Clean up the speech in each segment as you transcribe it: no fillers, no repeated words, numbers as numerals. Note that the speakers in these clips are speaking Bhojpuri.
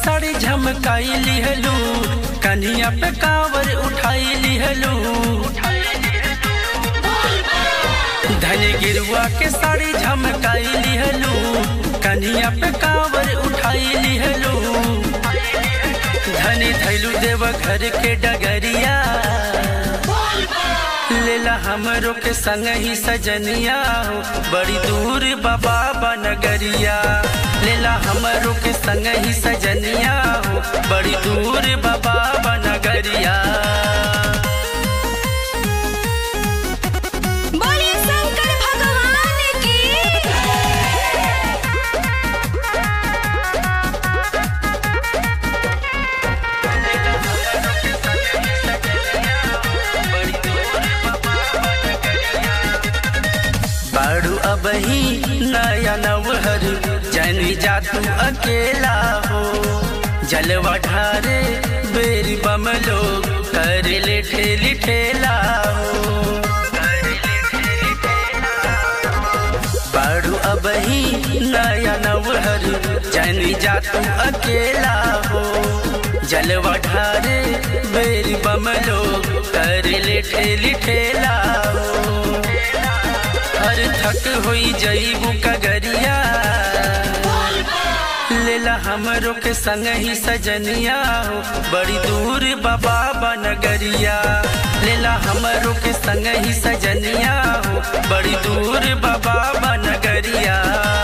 साड़ी झमकाई लिहलू, कन्हिया पे कांवर उठाई लिहलू। धनी गिरुआ के साड़ी झमकाई लिहलू, कन्हिया पे कांवर उठाई लिहलू। धनी धैलू देव घर के डगरिया, लेला हमरो के संग ही सजनिया हो, बड़ी दूर बाबा बनगरिया। लेला हमरो के संग ही सजनिया हो, बड़ी दूर बाबा बनगरिया। बाड़ू अब ही नया नवहर जनी जा तू अकेला हो, जलवा ढारे बेर बम लोग कर ले ठेली ठेला हो। बाड़ू अब ही नया नवहर जनी जा तू अकेला हो, जलवा ढारे बेर बम लोग कर ले ठेली ठेला हो। हर थक होई जईबू कगरिया, लेला हमरो के संग ही सजनिया हो, बड़ी दूर बाबा बनगरिया। लेला हमरो के संग ही सजनिया हो, बड़ी दूर बाबा बनगरिया।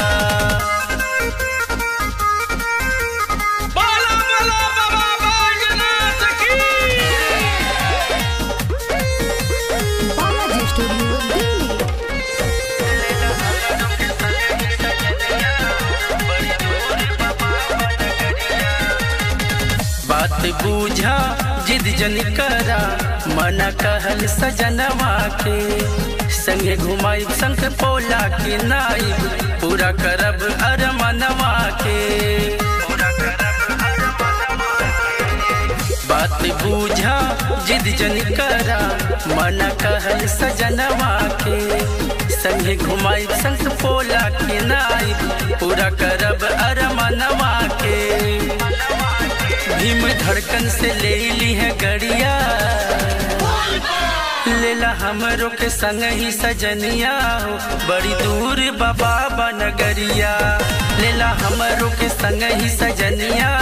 बात बूझा जिद जन करा, मना कहल सजनवा के, संगे घुमाई संग पोला के नाइब, पूरा करब अरमनवा के। बात बूझा जिद जन करा, मना कहल सजनवा के, संगे घुमाई संग पोला के नाइब, पूरा करब अरमनवा के। भीम धड़कन से ले ली है गड़िया, लेला हमरो के संग ही सजनिया हो, बड़ी दूर बाबा बनगरिया। लेला हमरो के संग ही सजनिया